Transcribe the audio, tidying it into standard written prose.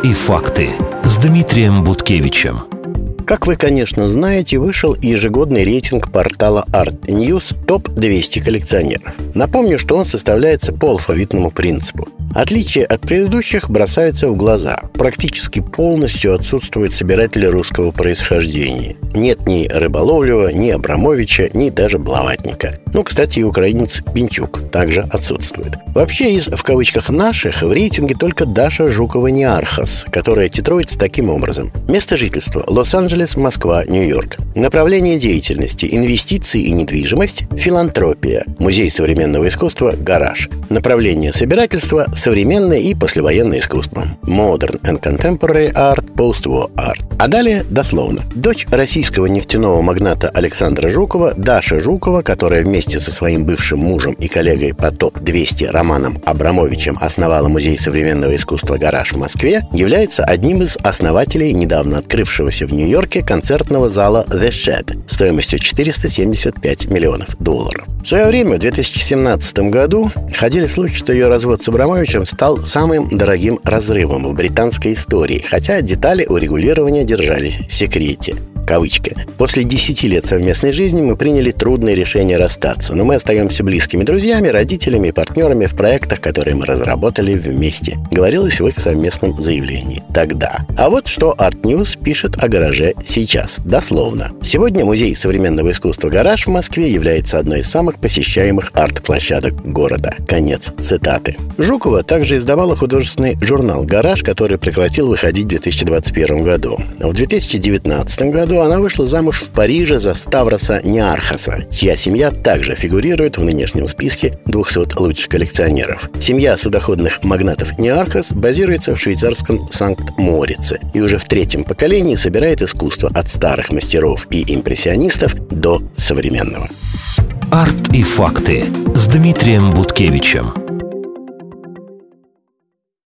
Арт и факты с Дмитрием Буткевичем. Как вы, конечно, знаете, вышел ежегодный рейтинг портала Art News ТОП-200 коллекционеров. Напомню, что он составляется по алфавитному принципу. Отличия от предыдущих бросаются в глаза. Практически полностью отсутствуют собиратели русского происхождения. Нет ни Рыболовлева, ни Абрамовича, ни даже Блаватника. Кстати, и украинец Пинчук также отсутствует. Вообще, из, в кавычках, «наших» в рейтинге только Даша Жукова-Ниархас, которая титруется таким образом. Место жительства – Лос-Анджелес, Москва, Нью-Йорк. Направление деятельности – инвестиции и недвижимость, филантропия. Музей современного искусства – Гараж. Направление собирательства – современное и послевоенное искусство. Modern and Contemporary Art, Post-War Art. А далее дословно. Дочь российского нефтяного магната Александра Жукова, Даша Жукова, которая вместе со своим бывшим мужем и коллегой по ТОП-200 Романом Абрамовичем основала Музей современного искусства «Гараж» в Москве, является одним из основателей недавно открывшегося в Нью-Йорке концертного зала The Shed стоимостью $475 миллионов. В свое время, в 2017 году, ходили слухи, что ее развод с Абрамовичем стал самым дорогим разрывом в британской истории, хотя детали урегулирования держались в секрете. Кавычка. «После 10 лет совместной жизни мы приняли трудное решение расстаться, но мы остаемся близкими друзьями, родителями и партнерами в проектах, которые мы разработали вместе», говорилось в их совместном заявлении тогда. А вот что Art News пишет о гараже сейчас, дословно. Сегодня Музей современного искусства «Гараж» в Москве является одной из самых посещаемых арт-площадок города. Конец цитаты. Жукова также издавала художественный журнал «Гараж», который прекратил выходить в 2021 году. В 2019 году она вышла замуж в Париже за Ставроса Ниархаса, чья семья также фигурирует в нынешнем списке 200 лучших коллекционеров. Семья судоходных магнатов Ниархас базируется в швейцарском Санкт-Морице и уже в третьем поколении собирает искусство от старых мастеров и импрессионистов до современного. Арт и факты с Дмитрием Буткевичем.